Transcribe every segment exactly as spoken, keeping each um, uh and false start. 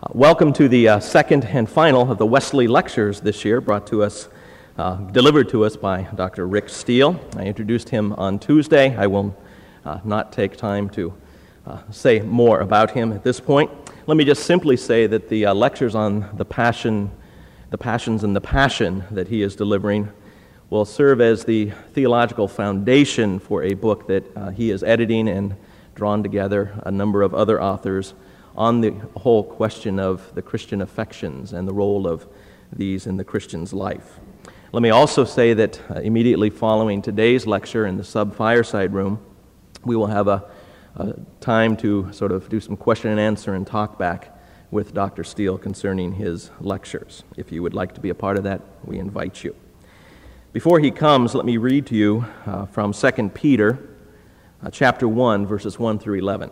Uh, welcome to the uh, second and final of the Wesley Lectures this year, brought to us, uh, delivered to us by Doctor Rick Steele. I introduced him on Tuesday. I will uh, not take time to uh, say more about him at this point. Let me just simply say that the uh, lectures on the passion, the passions and the passion that he is delivering will serve as the theological foundation for a book that uh, he is editing and drawn together a number of other authors on the whole question of the Christian affections and the role of these in the Christian's life. Let me also say that uh, immediately following today's lecture in the sub-fireside room, we will have a, a time to sort of do some question and answer and talk back with Doctor Steele concerning his lectures. If you would like to be a part of that, we invite you. Before he comes, let me read to you uh, from Second Peter, uh, chapter one, verses one through eleven.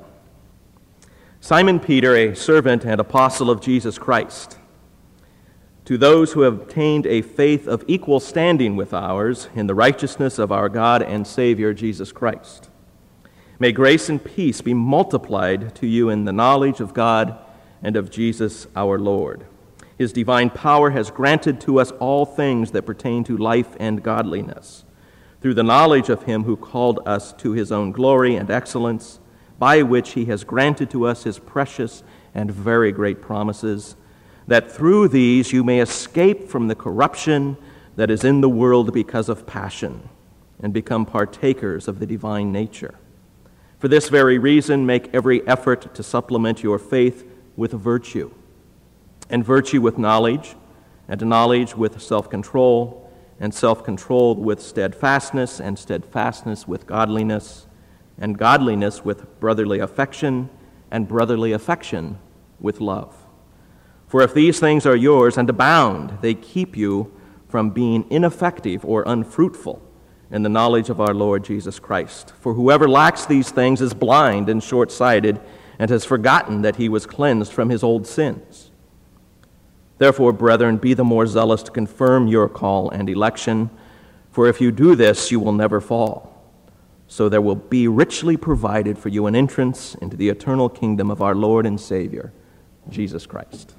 Simon Peter, a servant and apostle of Jesus Christ, to those who have obtained a faith of equal standing with ours in the righteousness of our God and Savior Jesus Christ. May grace and peace be multiplied to you in the knowledge of God and of Jesus our Lord. His divine power has granted to us all things that pertain to life and godliness, through the knowledge of him who called us to his own glory and excellence, by which he has granted to us his precious and very great promises, that through these you may escape from the corruption that is in the world because of passion, and become partakers of the divine nature. For this very reason, make every effort to supplement your faith with virtue, and virtue with knowledge, and knowledge with self-control, and self-control with steadfastness, and steadfastness with godliness, and godliness with brotherly affection, and brotherly affection with love. For if these things are yours and abound, they keep you from being ineffective or unfruitful in the knowledge of our Lord Jesus Christ. For whoever lacks these things is blind and short-sighted, and has forgotten that he was cleansed from his old sins. Therefore, brethren, be the more zealous to confirm your call and election, for if you do this, you will never fall. So there will be richly provided for you an entrance into the eternal kingdom of our Lord and Savior, Jesus Christ.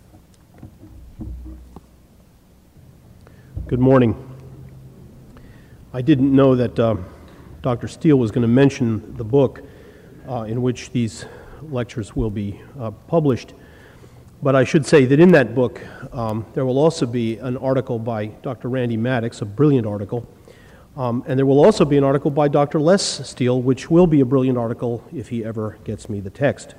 Good morning. I didn't know that uh, Doctor Steele was going to mention the book uh, in which these lectures will be uh, published, but I should say that in that book um, there will also be an article by Doctor Randy Maddox, a brilliant article, Um, and there will also be an article by Doctor Les Steele, which will be a brilliant article if he ever gets me the text.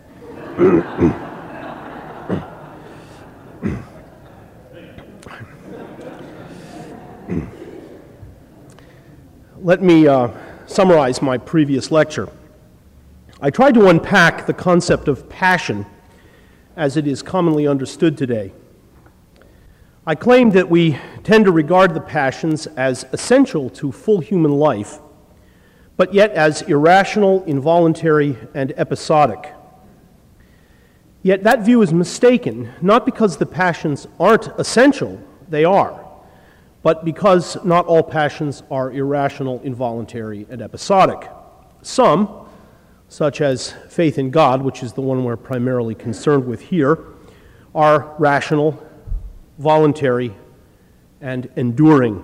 Let me uh, summarize my previous lecture. I tried to unpack the concept of passion as it is commonly understood today. I claimed that we tend to regard the passions as essential to full human life, but yet as irrational, involuntary, and episodic. Yet that view is mistaken, not because the passions aren't essential, they are, but because not all passions are irrational, involuntary, and episodic. Some, such as faith in God, which is the one we're primarily concerned with here, are rational, voluntary, and enduring.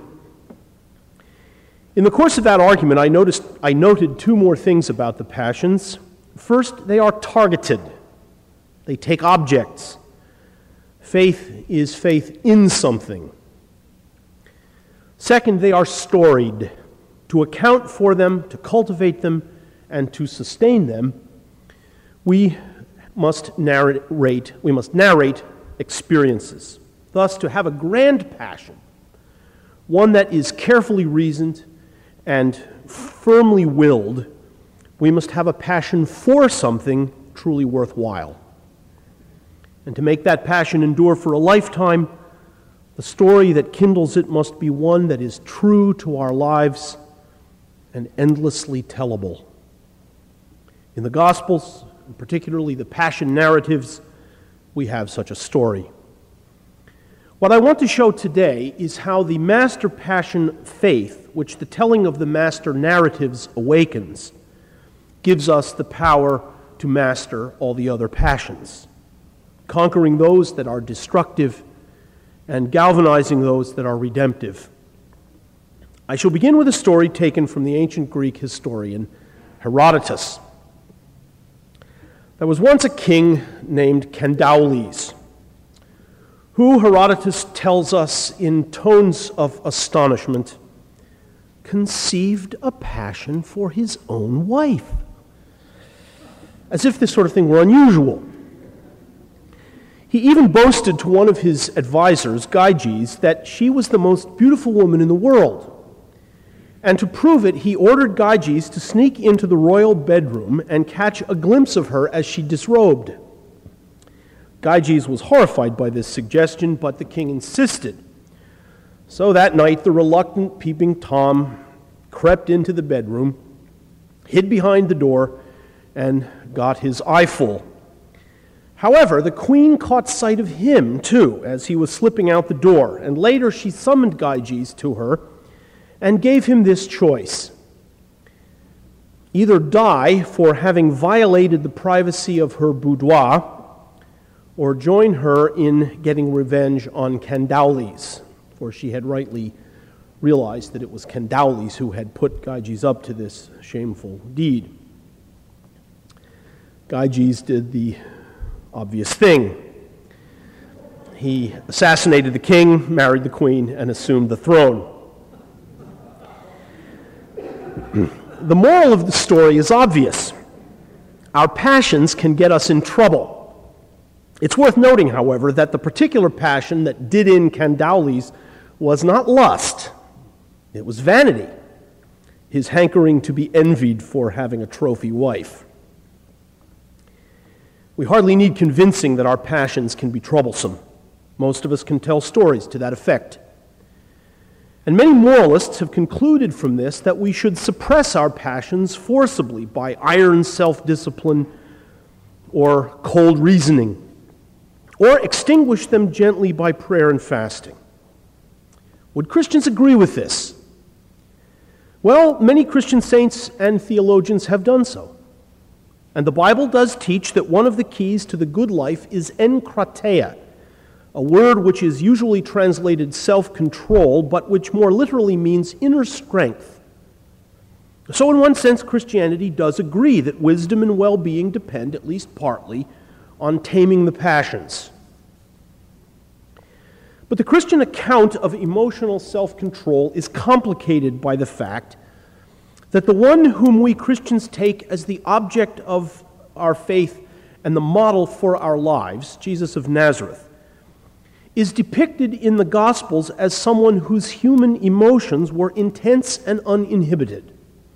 In the course of that argument, I noticed I noted two more things about the passions. First, they are targeted. They take objects. Faith is faith in something. Second, they are storied. To account for them, to cultivate them, and to sustain them, we must narrate, we must narrate experiences. Thus, to have a grand passion, one that is carefully reasoned and firmly willed, we must have a passion for something truly worthwhile. And to make that passion endure for a lifetime, the story that kindles it must be one that is true to our lives and endlessly tellable. In the Gospels, and particularly the passion narratives, we have such a story. What I want to show today is how the master passion faith, which the telling of the master narratives awakens, gives us the power to master all the other passions. conquering those that are destructive and galvanizing those that are redemptive. I shall begin with a story taken from the ancient Greek historian Herodotus. There was once a king named Candaules, who, Herodotus tells us in tones of astonishment, conceived a passion for his own wife. As if this sort of thing were unusual. He even boasted to one of his advisors, Gyges, that she was the most beautiful woman in the world. And to prove it, he ordered Gyges to sneak into the royal bedroom and catch a glimpse of her as she disrobed. Gyges was horrified by this suggestion, but the king insisted. So that night, the reluctant peeping Tom crept into the bedroom, hid behind the door, and got his eyeful. However, the queen caught sight of him, too, as he was slipping out the door, and later she summoned Gyges to her and gave him this choice: either die for having violated the privacy of her boudoir, or join her in getting revenge on Candaules, for she had rightly realized that it was Candaules who had put Gyges up to this shameful deed. Gyges did the obvious thing. He assassinated the king, married the queen, and assumed the throne. The moral of the story is obvious. Our passions can get us in trouble. It's worth noting, however, that the particular passion that did in Candaules was not lust. It was vanity, his hankering to be envied for having a trophy wife. We hardly need convincing that our passions can be troublesome. Most of us can tell stories to that effect. And many moralists have concluded from this that we should suppress our passions forcibly by iron self-discipline or cold reasoning, or extinguish them gently by prayer and fasting. Would Christians agree with this? Well, many Christian saints and theologians have done so. And the Bible does teach that one of the keys to the good life is enkrateia, a word which is usually translated self-control, but which more literally means inner strength. So in one sense, Christianity does agree that wisdom and well-being depend, at least partly, on taming the passions. But the Christian account of emotional self-control is complicated by the fact that the one whom we Christians take as the object of our faith and the model for our lives, Jesus of Nazareth, is depicted in the Gospels as someone whose human emotions were intense and uninhibited.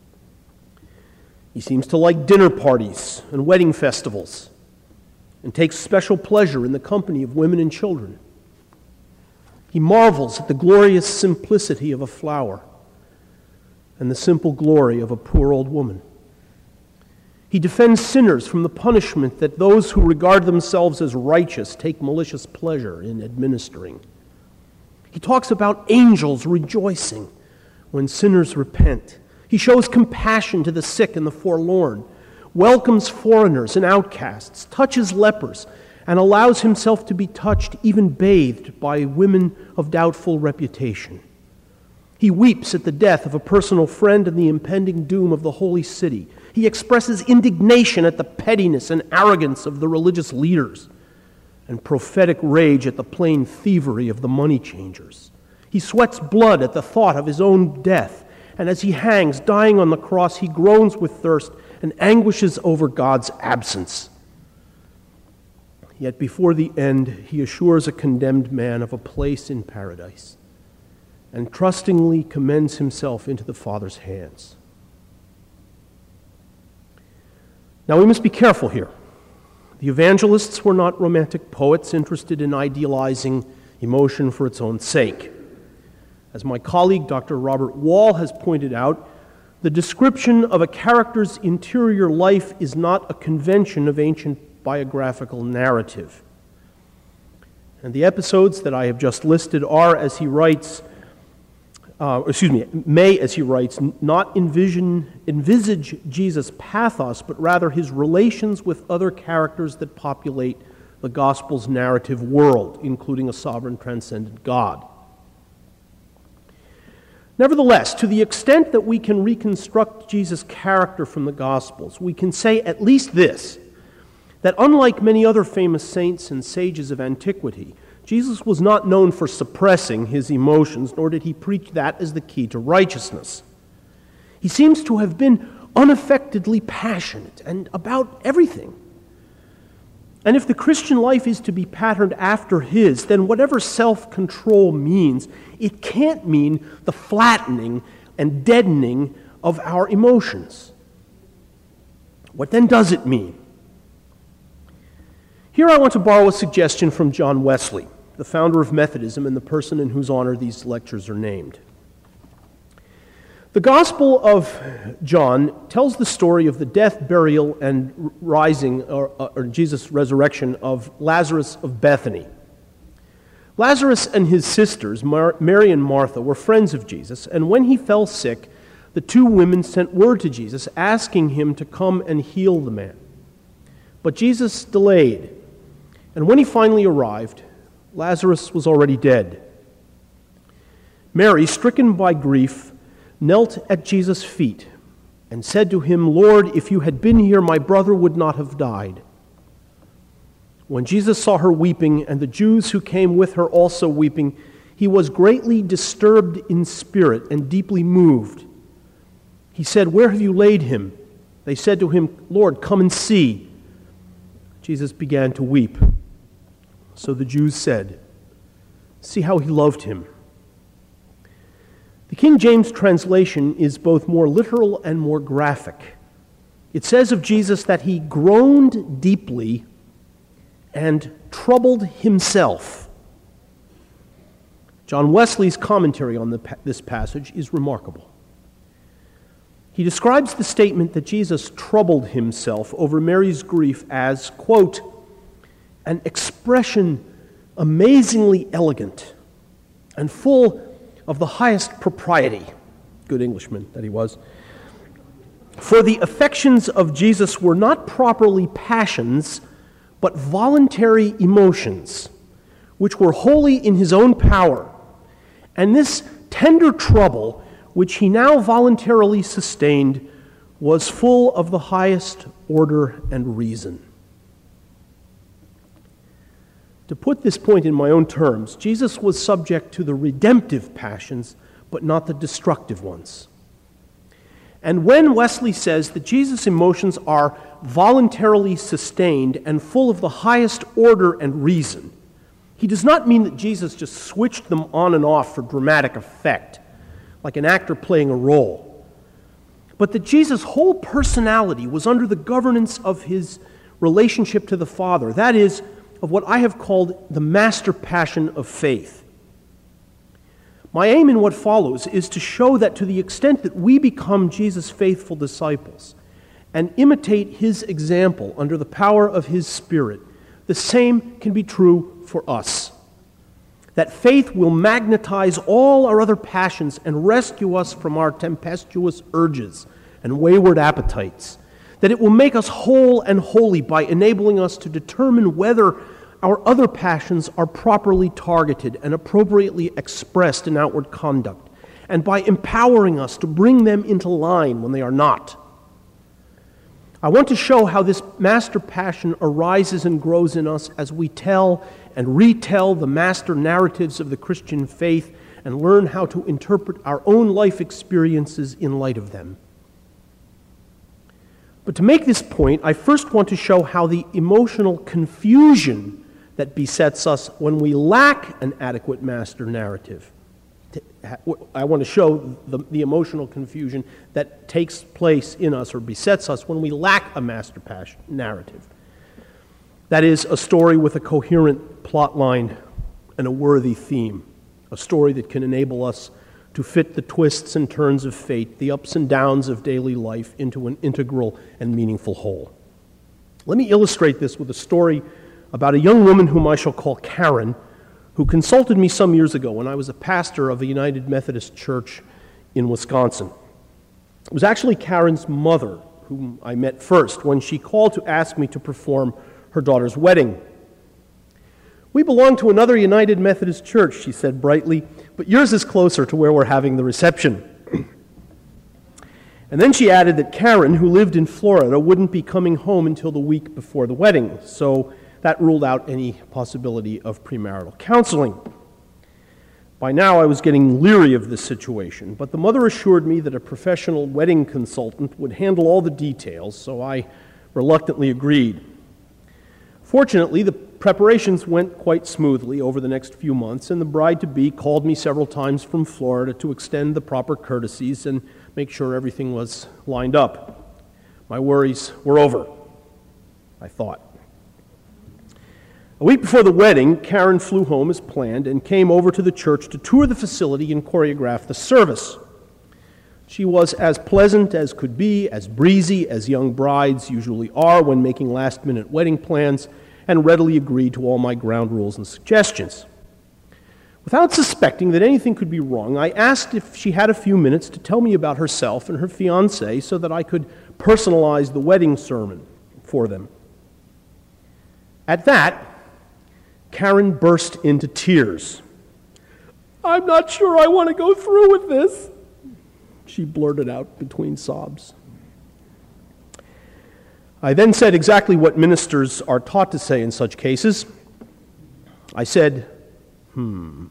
He seems to like dinner parties and wedding festivals and takes special pleasure in the company of women and children. He marvels at the glorious simplicity of a flower and the simple glory of a poor old woman. He defends sinners from the punishment that those who regard themselves as righteous take malicious pleasure in administering. He talks about angels rejoicing when sinners repent. He shows compassion to the sick and the forlorn, welcomes foreigners and outcasts, touches lepers, and allows himself to be touched, even bathed, by women of doubtful reputation. He weeps at the death of a personal friend and the impending doom of the holy city. He expresses indignation at the pettiness and arrogance of the religious leaders and prophetic rage at the plain thievery of the money changers. He sweats blood at the thought of his own death, and as he hangs, dying on the cross, he groans with thirst and anguishes over God's absence. Yet before the end, he assures a condemned man of a place in paradise and trustingly commends himself into the Father's hands. Now, we must be careful here. The evangelists were not romantic poets interested in idealizing emotion for its own sake. As my colleague, Doctor Robert Wall, has pointed out, the description of a character's interior life is not a convention of ancient biographical narrative. And the episodes that I have just listed are, as he writes, Uh, excuse me, may, as he writes, not envision, envisage Jesus' pathos, but rather his relations with other characters that populate the Gospel's narrative world, including a sovereign, transcendent God. Nevertheless, to the extent that we can reconstruct Jesus' character from the Gospels, we can say at least this, that unlike many other famous saints and sages of antiquity, Jesus was not known for suppressing his emotions, nor did he preach that as the key to righteousness. He seems to have been unaffectedly passionate and about everything. And if the Christian life is to be patterned after his, then whatever self-control means, it can't mean the flattening and deadening of our emotions. What then does it mean? Here I want to borrow a suggestion from John Wesley, the founder of Methodism and the person in whose honor these lectures are named. The Gospel of John tells the story of the death, burial, and rising, or, or Jesus' resurrection of Lazarus of Bethany. Lazarus and his sisters, Mar- Mary and Martha, were friends of Jesus, and when he fell sick, the two women sent word to Jesus asking him to come and heal the man. But Jesus delayed, and when he finally arrived, Lazarus was already dead. Mary, stricken by grief, knelt at Jesus' feet and said to him, "Lord, if you had been here, my brother would not have died." When Jesus saw her weeping, and the Jews who came with her also weeping, he was greatly disturbed in spirit and deeply moved. He said, "Where have you laid him?" They said to him, "Lord, come and see." Jesus began to weep. So the Jews said, "See how he loved him." The King James translation is both more literal and more graphic. It says of Jesus that he groaned deeply and troubled himself. John Wesley's commentary on the, this passage is remarkable. He describes the statement that Jesus troubled himself over Mary's grief as, quote, "an expression amazingly elegant and full of the highest propriety," good Englishman that he was. "For the affections of Jesus were not properly passions, but voluntary emotions, which were wholly in his own power. And this tender trouble, which he now voluntarily sustained, was full of the highest order and reason." To put this point in my own terms, Jesus was subject to the redemptive passions, but not the destructive ones. And when Wesley says that Jesus' emotions are voluntarily sustained and full of the highest order and reason, he does not mean that Jesus just switched them on and off for dramatic effect, like an actor playing a role, but that Jesus' whole personality was under the governance of his relationship to the Father, that is, of what I have called the master passion of faith. My aim in what follows is to show that to the extent that we become Jesus' faithful disciples and imitate his example under the power of his Spirit, the same can be true for us. That faith will magnetize all our other passions and rescue us from our tempestuous urges and wayward appetites. That it will make us whole and holy by enabling us to determine whether our other passions are properly targeted and appropriately expressed in outward conduct, and by empowering us to bring them into line when they are not. I want to show how this master passion arises and grows in us as we tell and retell the master narratives of the Christian faith and learn how to interpret our own life experiences in light of them. But to make this point, I first want to show how the emotional confusion that besets us when we lack an adequate master narrative. I want to show the, the emotional confusion that takes place in us or besets us when we lack a master passion narrative. That is, a story with a coherent plot line and a worthy theme, a story that can enable us to fit the twists and turns of fate, the ups and downs of daily life, into an integral and meaningful whole. Let me illustrate this with a story about a young woman whom I shall call Karen, who consulted me some years ago when I was a pastor of a United Methodist church in Wisconsin. It was actually Karen's mother whom I met first when she called to ask me to perform her daughter's wedding. "We belong to another United Methodist church," she said brightly, "but yours is closer to where we're having the reception." And then she added that Karen, who lived in Florida, wouldn't be coming home until the week before the wedding, so that ruled out any possibility of premarital counseling. By now I was getting leery of this situation, but the mother assured me that a professional wedding consultant would handle all the details, so I reluctantly agreed. Fortunately, the preparations went quite smoothly over the next few months, and the bride-to-be called me several times from Florida to extend the proper courtesies and make sure everything was lined up. My worries were over, I thought. A week before the wedding, Karen flew home as planned and came over to the church to tour the facility and choreograph the service. She was as pleasant as could be, as breezy as young brides usually are when making last-minute wedding plans, and readily agreed to all my ground rules and suggestions. Without suspecting that anything could be wrong, I asked if she had a few minutes to tell me about herself and her fiancé so that I could personalize the wedding sermon for them. At that, Karen burst into tears. "I'm not sure I want to go through with this," she blurted out between sobs. I then said exactly what ministers are taught to say in such cases. I said, hmm.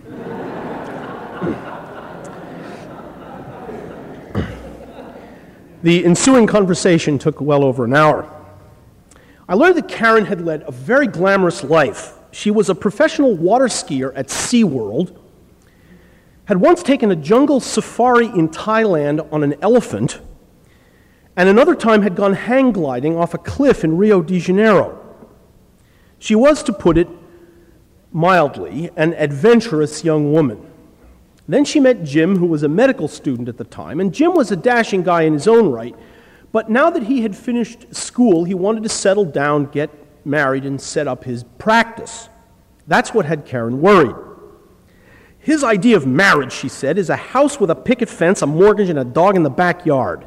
The ensuing conversation took well over an hour. I learned that Karen had led a very glamorous life. She was a professional water skier at SeaWorld, had once taken a jungle safari in Thailand on an elephant, and another time had gone hang gliding off a cliff in Rio de Janeiro. She was, to put it mildly, an adventurous young woman. Then she met Jim, who was a medical student at the time, and Jim was a dashing guy in his own right, but now that he had finished school, he wanted to settle down, get married, and set up his practice. That's what had Karen worried. His idea of marriage, she said, is a house with a picket fence, a mortgage, and a dog in the backyard.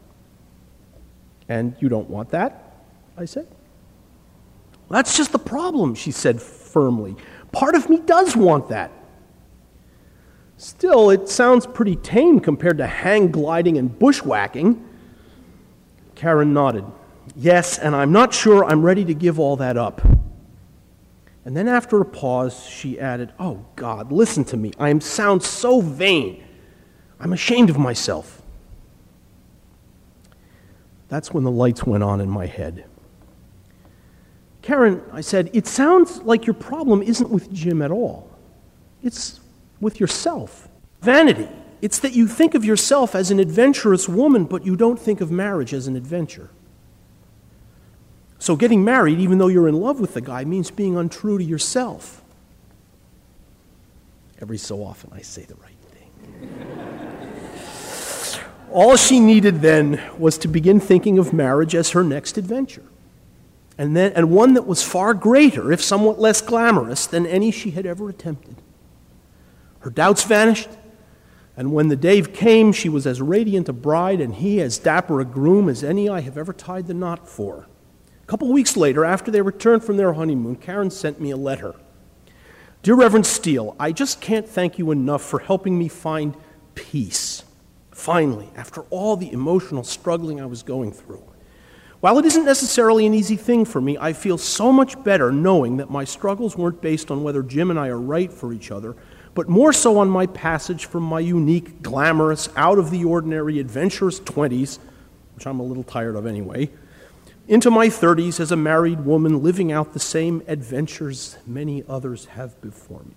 "And you don't want that?" I said. "Well, that's just the problem," she said firmly. "Part of me does want that." "Still, it sounds pretty tame compared to hang gliding and bushwhacking." Karen nodded. "Yes, and I'm not sure I'm ready to give all that up." And then after a pause, she added, "Oh, God, listen to me. I am sound so vain. I'm ashamed of myself." That's when the lights went on in my head. "Karen," I said, "it sounds like your problem isn't with Jim at all. It's with yourself. Vanity. It's that you think of yourself as an adventurous woman, but you don't think of marriage as an adventure. So getting married, even though you're in love with the guy, means being untrue to yourself." Every so often I say the right thing. All she needed then was to begin thinking of marriage as her next adventure, and then and one that was far greater, if somewhat less glamorous, than any she had ever attempted. Her doubts vanished, and when the day came, she was as radiant a bride and he as dapper a groom as any I have ever tied the knot for. A couple of weeks later, after they returned from their honeymoon, Karen sent me a letter. "Dear Reverend Steele, I just can't thank you enough for helping me find peace. Finally, after all the emotional struggling I was going through. While it isn't necessarily an easy thing for me, I feel so much better knowing that my struggles weren't based on whether Jim and I are right for each other, but more so on my passage from my unique, glamorous, out-of-the-ordinary, adventurous twenties, which I'm a little tired of anyway, into my thirties as a married woman living out the same adventures many others have before me.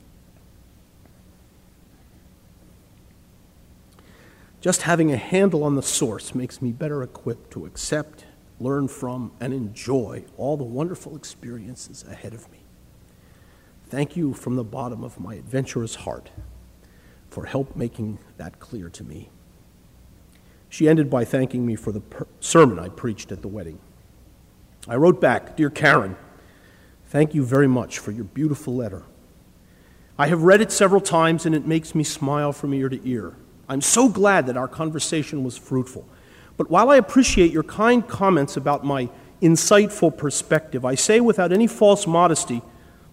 Just having a handle on the source makes me better equipped to accept, learn from, and enjoy all the wonderful experiences ahead of me. Thank you from the bottom of my adventurous heart for help making that clear to me." She ended by thanking me for the per- sermon I preached at the wedding. I wrote back, "Dear Karen, thank you very much for your beautiful letter. I have read it several times and it makes me smile from ear to ear. I'm so glad that our conversation was fruitful. But while I appreciate your kind comments about my insightful perspective, I say without any false modesty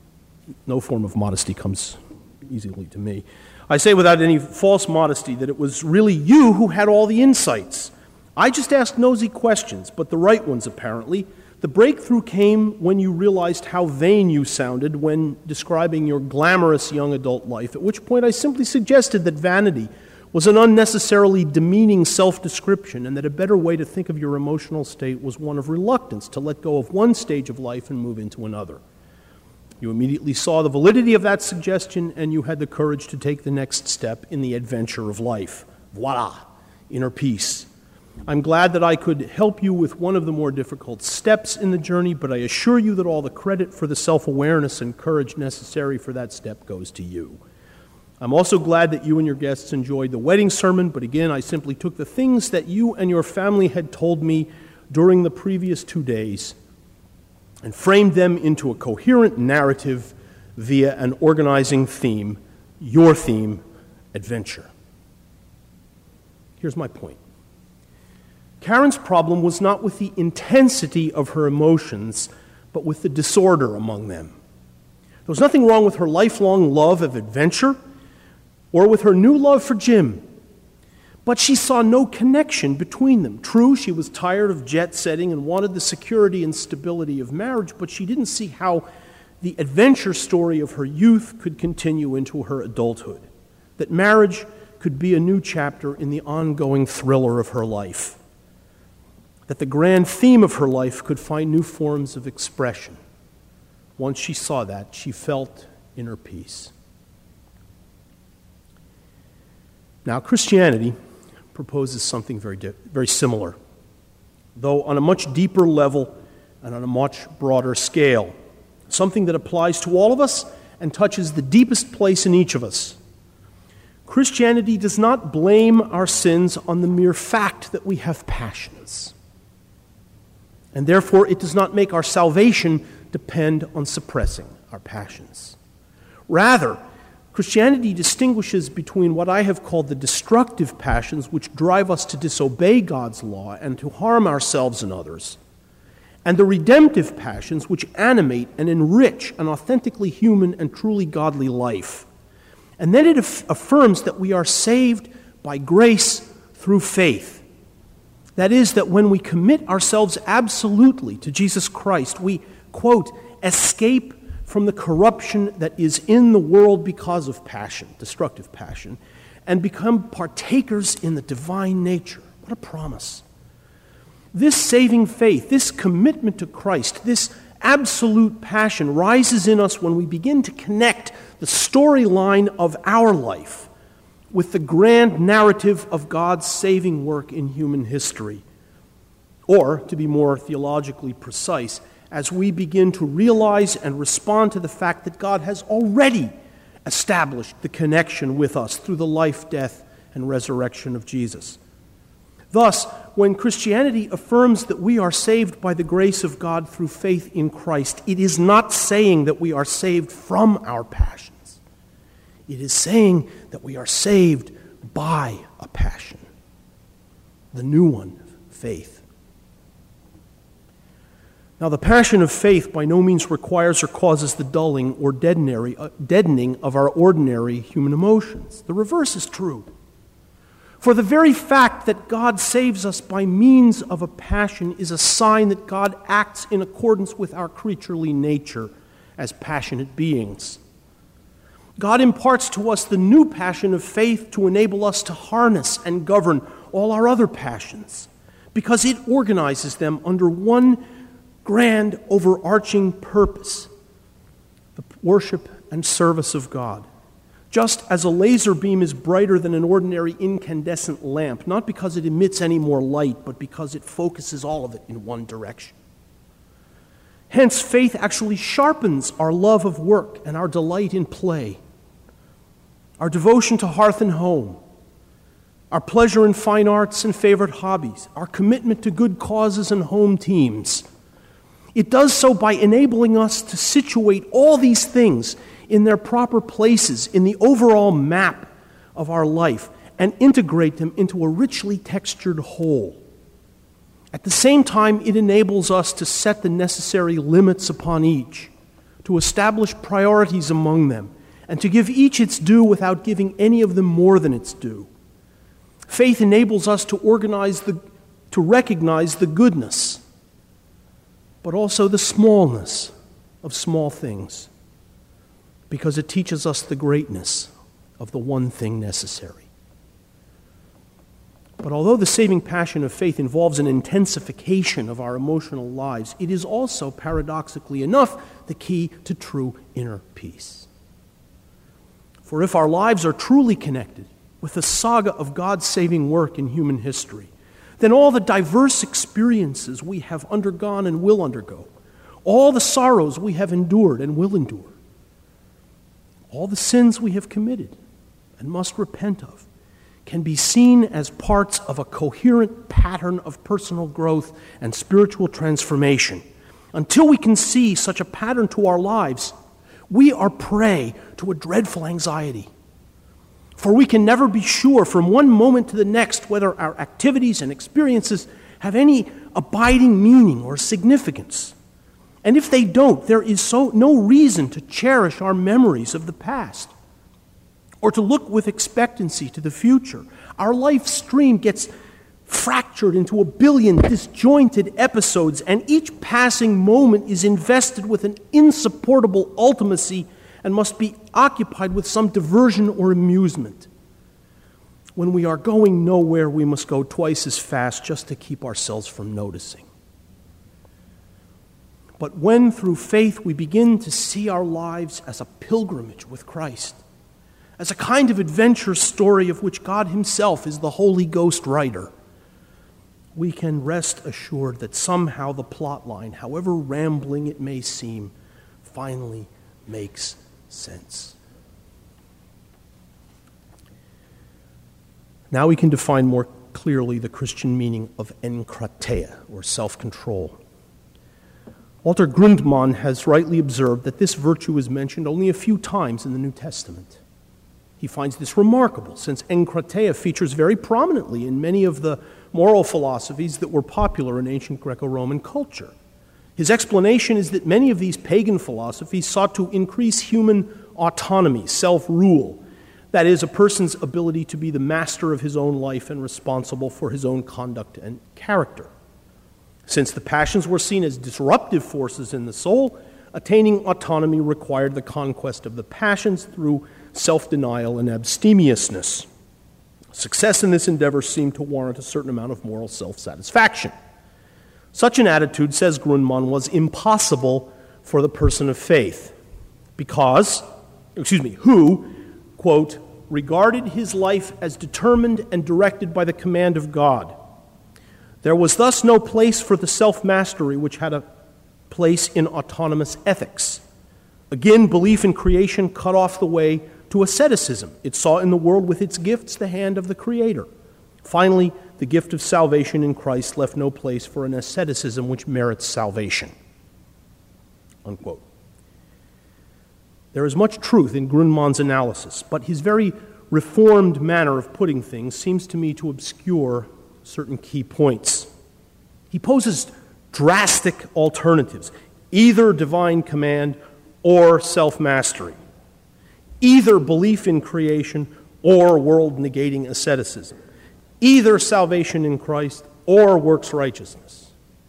no form of modesty comes easily to me. I say without any false modesty that it was really you who had all the insights. I just asked nosy questions, but the right ones apparently. The breakthrough came when you realized how vain you sounded when describing your glamorous young adult life, at which point I simply suggested that vanity was an unnecessarily demeaning self-description and that a better way to think of your emotional state was one of reluctance to let go of one stage of life and move into another. You immediately saw the validity of that suggestion and you had the courage to take the next step in the adventure of life. Voila, inner peace. I'm glad that I could help you with one of the more difficult steps in the journey, but I assure you that all the credit for the self-awareness and courage necessary for that step goes to you. I'm also glad that you and your guests enjoyed the wedding sermon, but again, I simply took the things that you and your family had told me during the previous two days and framed them into a coherent narrative via an organizing theme, your theme, adventure. Here's my point. Karen's problem was not with the intensity of her emotions, but with the disorder among them. There was nothing wrong with her lifelong love of adventure or with her new love for Jim, but she saw no connection between them. True, she was tired of jet-setting and wanted the security and stability of marriage, but she didn't see how the adventure story of her youth could continue into her adulthood, that marriage could be a new chapter in the ongoing thriller of her life, that the grand theme of her life could find new forms of expression. Once she saw that, she felt inner peace. Now, Christianity proposes something very, di- very similar, though on a much deeper level and on a much broader scale, something that applies to all of us and touches the deepest place in each of us. Christianity does not blame our sins on the mere fact that we have passions. And therefore, it does not make our salvation depend on suppressing our passions. Rather, Christianity distinguishes between what I have called the destructive passions, which drive us to disobey God's law and to harm ourselves and others, and the redemptive passions, which animate and enrich an authentically human and truly godly life. And then it aff- affirms that we are saved by grace through faith. That is, that when we commit ourselves absolutely to Jesus Christ, we, quote, escape from the corruption that is in the world because of passion, destructive passion, and become partakers in the divine nature. What a promise. This saving faith, this commitment to Christ, this absolute passion rises in us when we begin to connect the storyline of our life with the grand narrative of God's saving work in human history. Or, to be more theologically precise, as we begin to realize and respond to the fact that God has already established the connection with us through the life, death, and resurrection of Jesus. Thus, when Christianity affirms that we are saved by the grace of God through faith in Christ, it is not saying that we are saved from our passions. It is saying that we are saved by a passion, the new one, faith. Now, the passion of faith by no means requires or causes the dulling or deadening of our ordinary human emotions. The reverse is true. For the very fact that God saves us by means of a passion is a sign that God acts in accordance with our creaturely nature as passionate beings. God imparts to us the new passion of faith to enable us to harness and govern all our other passions, because it organizes them under one grand overarching purpose, the worship and service of God. Just as a laser beam is brighter than an ordinary incandescent lamp, not because it emits any more light, but because it focuses all of it in one direction. Hence, faith actually sharpens our love of work and our delight in play, our devotion to hearth and home, our pleasure in fine arts and favorite hobbies, our commitment to good causes and home teams. It does so by enabling us to situate all these things in their proper places in the overall map of our life and integrate them into a richly textured whole. At the same time, it enables us to set the necessary limits upon each, to establish priorities among them, and to give each its due without giving any of them more than its due. Faith enables us to organize the, to recognize the goodness, but also the smallness of small things, because it teaches us the greatness of the one thing necessary. But although the saving passion of faith involves an intensification of our emotional lives, it is also, paradoxically enough, the key to true inner peace. For if our lives are truly connected with the saga of God's saving work in human history, then all the diverse experiences we have undergone and will undergo, all the sorrows we have endured and will endure, all the sins we have committed and must repent of, can be seen as parts of a coherent pattern of personal growth and spiritual transformation. Until we can see such a pattern to our lives, we are prey to a dreadful anxiety. For we can never be sure from one moment to the next whether our activities and experiences have any abiding meaning or significance. And if they don't, there is so no reason to cherish our memories of the past or to look with expectancy to the future. Our life stream gets fractured into a billion disjointed episodes, and each passing moment is invested with an insupportable ultimacy and must be occupied with some diversion or amusement. When we are going nowhere, we must go twice as fast just to keep ourselves from noticing. But when through faith we begin to see our lives as a pilgrimage with Christ, as a kind of adventure story of which God Himself is the Holy Ghost writer, we can rest assured that somehow the plot line, however rambling it may seem, finally makes sense. Now we can define more clearly the Christian meaning of enkrateia, or self-control. Walter Grundmann has rightly observed that this virtue is mentioned only a few times in the New Testament. He finds this remarkable, since enkrateia features very prominently in many of the moral philosophies that were popular in ancient Greco-Roman culture. His explanation is that many of these pagan philosophies sought to increase human autonomy, self-rule, that is, a person's ability to be the master of his own life and responsible for his own conduct and character. Since the passions were seen as disruptive forces in the soul, attaining autonomy required the conquest of the passions through self-denial and abstemiousness. Success in this endeavor seemed to warrant a certain amount of moral self-satisfaction. Such an attitude, says Grundmann, was impossible for the person of faith because, excuse me, who, quote, regarded his life as determined and directed by the command of God. There was thus no place for the self-mastery which had a place in autonomous ethics. Again, belief in creation cut off the way to asceticism. It saw in the world with its gifts the hand of the Creator. Finally, the gift of salvation in Christ left no place for an asceticism which merits salvation. Unquote. There is much truth in Grundmann's analysis, but his very reformed manner of putting things seems to me to obscure certain key points. He poses drastic alternatives, either divine command or self-mastery, either belief in creation or world-negating asceticism, either salvation in Christ or works righteousness.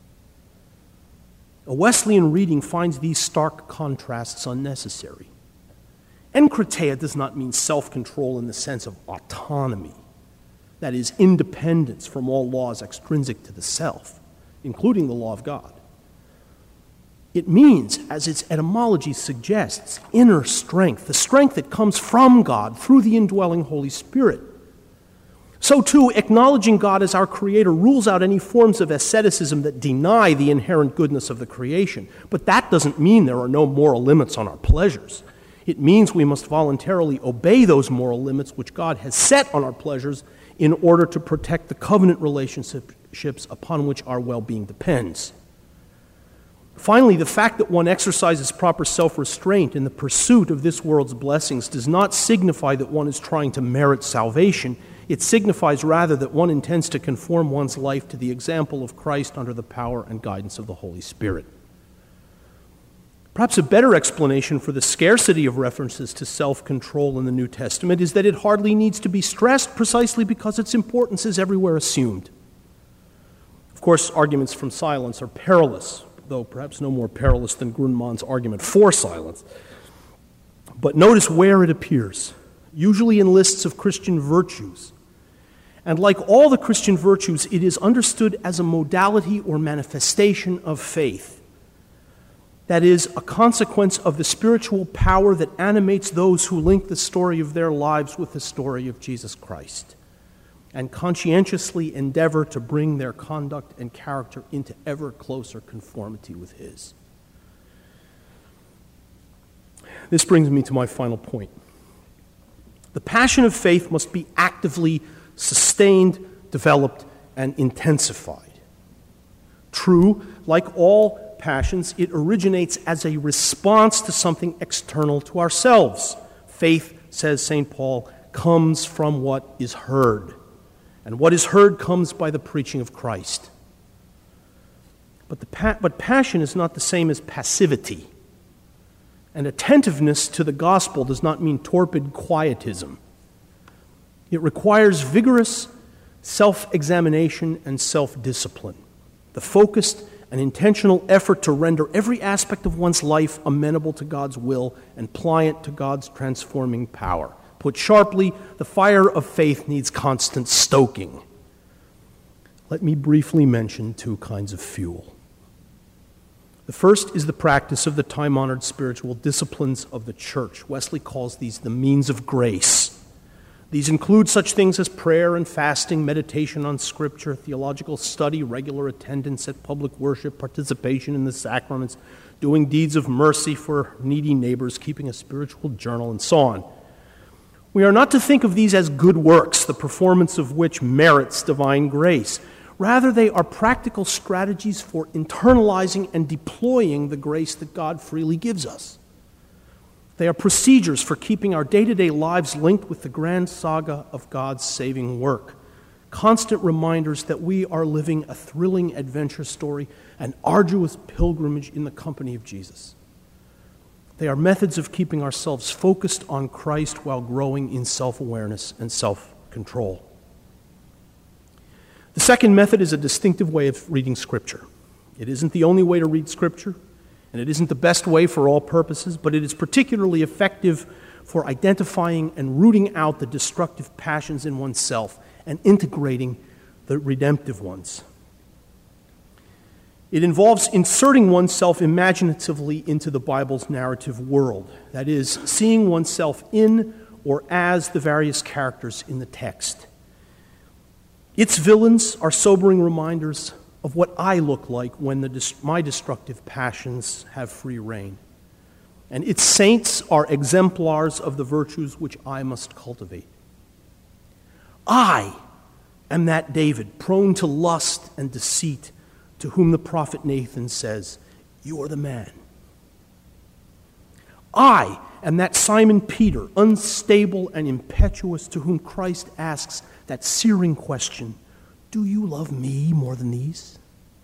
A Wesleyan reading finds these stark contrasts unnecessary. Enkrateia does not mean self-control in the sense of autonomy, that is, independence from all laws extrinsic to the self, including the law of God. It means, as its etymology suggests, inner strength, the strength that comes from God through the indwelling Holy Spirit. So too, acknowledging God as our Creator rules out any forms of asceticism that deny the inherent goodness of the creation. But that doesn't mean there are no moral limits on our pleasures. It means we must voluntarily obey those moral limits which God has set on our pleasures in order to protect the covenant relationships upon which our well-being depends. Finally, the fact that one exercises proper self-restraint in the pursuit of this world's blessings does not signify that one is trying to merit salvation. It signifies rather that one intends to conform one's life to the example of Christ under the power and guidance of the Holy Spirit. Perhaps a better explanation for the scarcity of references to self-control in the New Testament is that it hardly needs to be stressed precisely because its importance is everywhere assumed. Of course, arguments from silence are perilous, though perhaps no more perilous than Grundmann's argument for silence. But notice where it appears, usually in lists of Christian virtues. And like all the Christian virtues, it is understood as a modality or manifestation of faith. That is, a consequence of the spiritual power that animates those who link the story of their lives with the story of Jesus Christ, and conscientiously endeavor to bring their conduct and character into ever closer conformity with His. This brings me to my final point. The passion of faith must be actively sustained, developed, and intensified. True, like all passions, it originates as a response to something external to ourselves. Faith, says Saint Paul, comes from what is heard. And what is heard comes by the preaching of Christ. But, the pa- but passion is not the same as passivity. And attentiveness to the gospel does not mean torpid quietism. It requires vigorous self-examination and self-discipline, the focused and intentional effort to render every aspect of one's life amenable to God's will and pliant to God's transforming power. Put sharply, the fire of faith needs constant stoking. Let me briefly mention two kinds of fuel. The first is the practice of the time-honored spiritual disciplines of the church. Wesley calls these the means of grace. These include such things as prayer and fasting, meditation on Scripture, theological study, regular attendance at public worship, participation in the sacraments, doing deeds of mercy for needy neighbors, keeping a spiritual journal, and so on. We are not to think of these as good works, the performance of which merits divine grace. Rather, they are practical strategies for internalizing and deploying the grace that God freely gives us. They are procedures for keeping our day-to-day lives linked with the grand saga of God's saving work. Constant reminders that we are living a thrilling adventure story, an arduous pilgrimage in the company of Jesus. They are methods of keeping ourselves focused on Christ while growing in self-awareness and self-control. The second method is a distinctive way of reading Scripture. It isn't the only way to read Scripture, and it isn't the best way for all purposes, but it is particularly effective for identifying and rooting out the destructive passions in oneself and integrating the redemptive ones. It involves inserting oneself imaginatively into the Bible's narrative world, that is, seeing oneself in or as the various characters in the text. Its villains are sobering reminders of what I look like when the, my destructive passions have free rein. And its saints are exemplars of the virtues which I must cultivate. I am that David, prone to lust and deceit, to whom the prophet Nathan says, "You are the man." I am that Simon Peter, unstable and impetuous, to whom Christ asks that searing question, "Do you love me more than these?"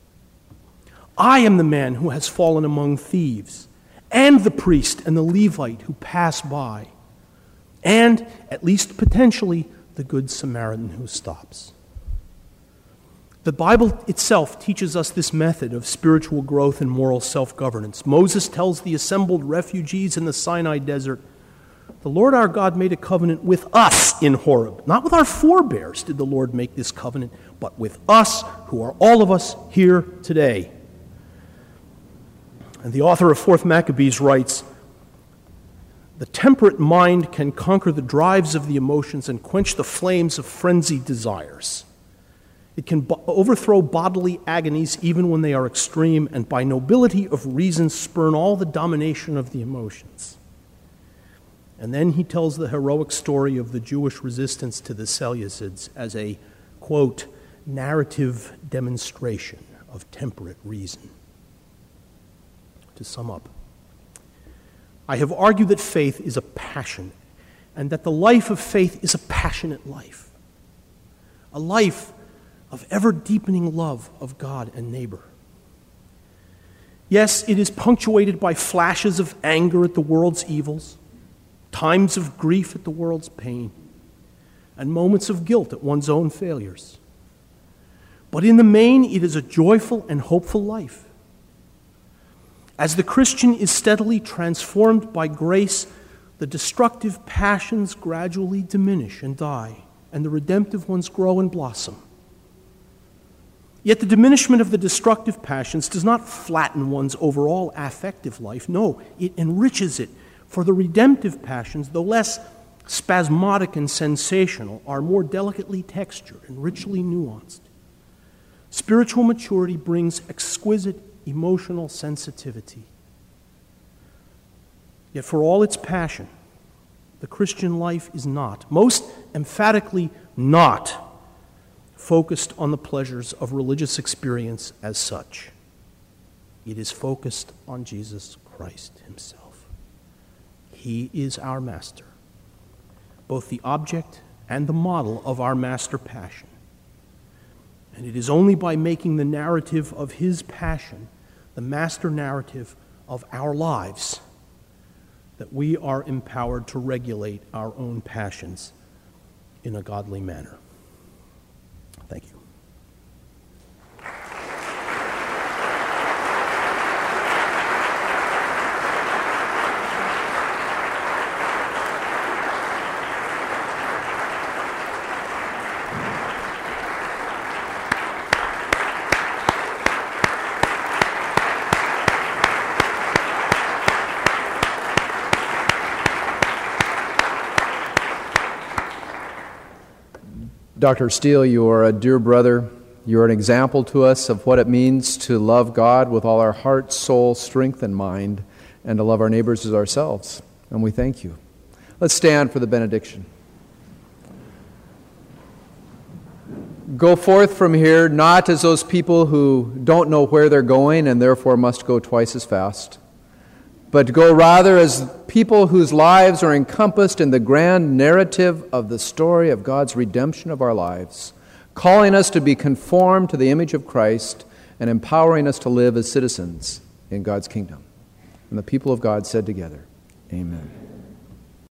I am the man who has fallen among thieves, and the priest and the Levite who pass by, and, at least potentially, the good Samaritan who stops. The Bible itself teaches us this method of spiritual growth and moral self-governance. Moses tells the assembled refugees in the Sinai desert, "The Lord our God made a covenant with us in Horeb." Not with our forebears did the Lord make this covenant, but with us, who are all of us here today. And the author of Fourth Maccabees writes, "The temperate mind can conquer the drives of the emotions and quench the flames of frenzied desires. It can bo- overthrow bodily agonies even when they are extreme, and by nobility of reason spurn all the domination of the emotions." And then he tells the heroic story of the Jewish resistance to the Seleucids as a, quote, narrative demonstration of temperate reason. To sum up, I have argued that faith is a passion, and that the life of faith is a passionate life, a life of ever-deepening love of God and neighbor. Yes, it is punctuated by flashes of anger at the world's evils, times of grief at the world's pain, and moments of guilt at one's own failures. But in the main, it is a joyful and hopeful life. As the Christian is steadily transformed by grace, the destructive passions gradually diminish and die, and the redemptive ones grow and blossom. Yet the diminishment of the destructive passions does not flatten one's overall affective life. No, it enriches it. For the redemptive passions, though less spasmodic and sensational, are more delicately textured and richly nuanced. Spiritual maturity brings exquisite emotional sensitivity. Yet for all its passion, the Christian life is not, most emphatically not, focused on the pleasures of religious experience as such. It is focused on Jesus Christ himself. He is our master, both the object and the model of our master passion. And it is only by making the narrative of his passion the master narrative of our lives that we are empowered to regulate our own passions in a godly manner. Thank you. Doctor Steele, you are a dear brother. You are an example to us of what it means to love God with all our heart, soul, strength, and mind, and to love our neighbors as ourselves. And we thank you. Let's stand for the benediction. Go forth from here not as those people who don't know where they're going and therefore must go twice as fast, but go rather as people whose lives are encompassed in the grand narrative of the story of God's redemption of our lives, calling us to be conformed to the image of Christ and empowering us to live as citizens in God's kingdom. And the people of God said together, Amen.